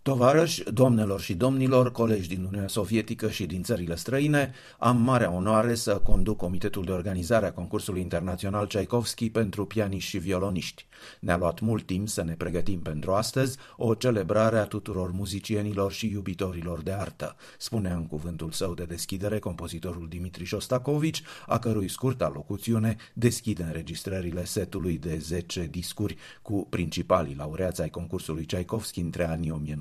Tovarăși, doamnelor și domnilor, colegi din Uniunea Sovietică și din țările străine, am marea onoare să conduc Comitetul de Organizare a Concursului Internațional Tchaikovsky pentru pianiști și violoniști. Ne-a luat mult timp să ne pregătim pentru astăzi o celebrare a tuturor muzicienilor și iubitorilor de artă, spunea în cuvântul său de deschidere compozitorul Dmitri Shostakovich, a cărui scurtă alocuțiune deschide înregistrările setului de 10 discuri cu principalii laureați ai concursului Tchaikovsky între anii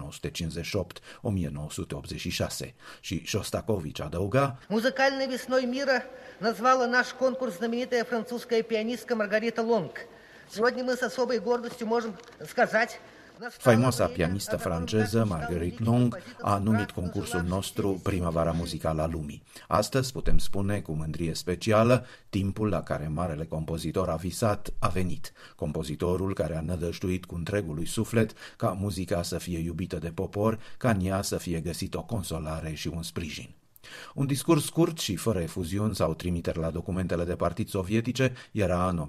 1958-1986. Și Shostakovich adăuga: Музыкальной весной мира назвала наш конкурс знаменитая французская пианистка Маргарита Лонг. Сегодня мы с особой гордостью можем сказать: faimoasa pianistă franceză Marguerite Long a numit concursul nostru Primăvara muzicală a lumii. Astăzi putem spune cu mândrie specială, timpul la care marele compozitor a visat a venit. Compozitorul care a nădăjduit cu întregul lui suflet ca muzica să fie iubită de popor, ca în ea să fie găsit o consolare și un sprijin. Un discurs scurt și fără efuziuni sau trimiteri la documentele de partid sovietice era în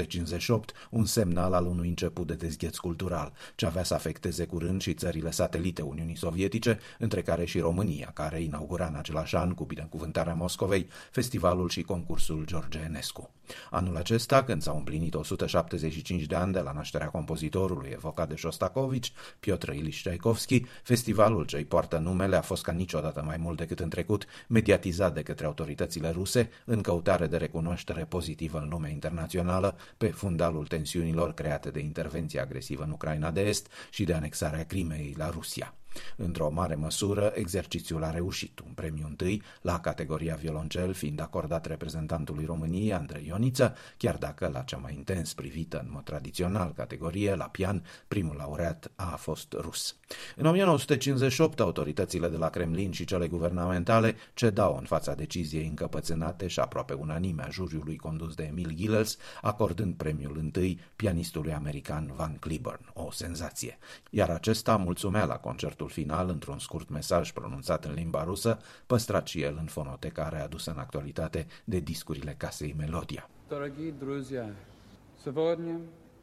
1958 un semnal al unui început de dezgheț cultural, ce avea să afecteze curând și țările satelite Uniunii Sovietice, între care și România, care inaugura în același an, cu binecuvântarea Moscovei, festivalul și concursul George Enescu. Anul acesta, când s-au împlinit 175 de ani de la nașterea compozitorului evocat de Shostakovich, Piotr Ilich Tchaikovsky, festivalul ce îi poartă numele a fost ca niciodată mai mult decât în trecut mediatizat de către autoritățile ruse în căutare de recunoaștere pozitivă în lumea internațională pe fundalul tensiunilor create de intervenția agresivă în Ucraina de Est și de anexarea Crimeei la Rusia. Într-o mare măsură, exercițiul a reușit, un premiu întâi la categoria violoncel fiind acordat reprezentantului României, Andrei Ioniță, chiar dacă la cea mai intens privită în mod tradițional categorie, la pian, primul laureat a fost rus. În 1958, autoritățile de la Kremlin și cele guvernamentale cedau în fața deciziei încăpățânate și aproape unanime a juriului condus de Emil Gilels, acordând premiul întâi pianistului american Van Cliburn, o senzație. Iar acesta mulțumea la concertul final într-un scurt mesaj pronunțat în limba rusă, păstrat și el în fonoteca readusă în actualitate de discurile casei Melodia. Дорогие друзья, сегодня,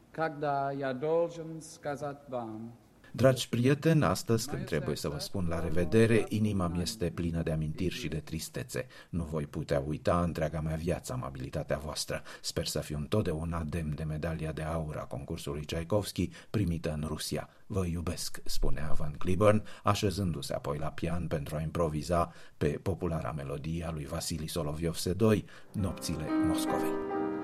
когда я должен сказать вам: Dragi prieteni, astăzi când trebuie să vă spun la revedere, inima mi este plină de amintiri și de tristețe. Nu voi putea uita întreaga mea viață amabilitatea voastră. Sper să fiu întotdeauna demn de medalia de aur a concursului Tchaikovsky primită în Rusia. Vă iubesc, spunea Van Cliburn, așezându-se apoi la pian pentru a improviza pe populara melodie a lui Vasili Soloviov-Sedoi, Nopțile Moscovei.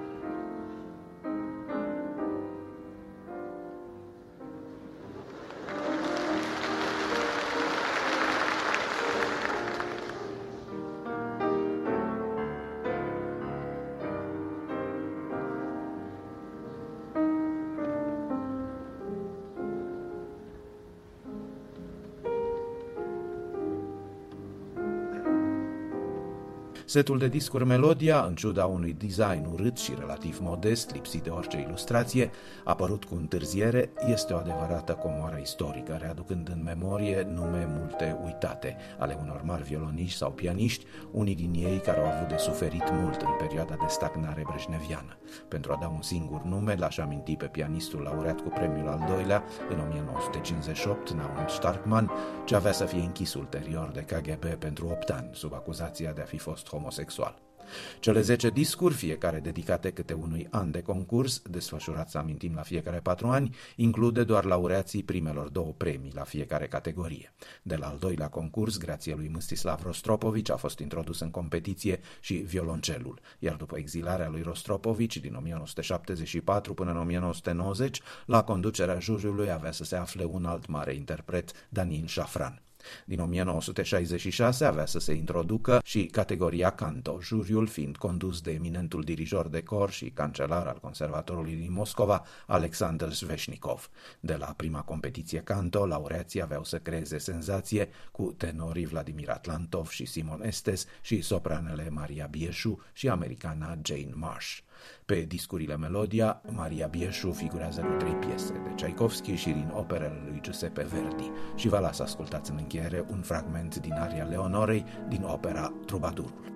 Setul de discuri Melodia, în ciuda unui design urât și relativ modest, lipsit de orice ilustrație, apărut cu întârziere, este o adevărată comoară istorică, readucând în memorie nume multe uitate, ale unor mari violoniști sau pianiști, unii din ei care au avut de suferit mult în perioada de stagnare breșneviană. Pentru a da un singur nume, l-aș aminti pe pianistul laureat cu premiul al doilea în 1958, Naum Starkman, ce avea să fie închis ulterior de KGB pentru 8 ani, sub acuzația de a fi fost homosexual. Cele 10 discuri, fiecare dedicate câte unui an de concurs, desfășurat, să amintim, la fiecare 4 ani, include doar laureații primelor 2 premii la fiecare categorie. De la al doilea concurs, grație lui Mstislav Rostropovich, a fost introdus în competiție și violoncelul, iar după exilarea lui Rostropovich din 1974 până în 1990, la conducerea juriului avea să se afle un alt mare interpret, Daniil Shafran. Din 1966 avea să se introducă și categoria canto, juriul fiind condus de eminentul dirijor de cor și cancelar al conservatorului din Moscova, Alexander Sveshnikov. De la prima competiție canto, laureații aveau să creeze senzație cu tenorii Vladimir Atlantov și Simon Estes și sopranele Maria Bieșu și americana Jane Marsh. Pe discurile Melodia, Maria Bieșu figurează cu 3 piese de Tchaikovsky și din operele lui Giuseppe Verdi și vă las ascultați în încheiere un fragment din aria Leonorei din opera Trubadurul.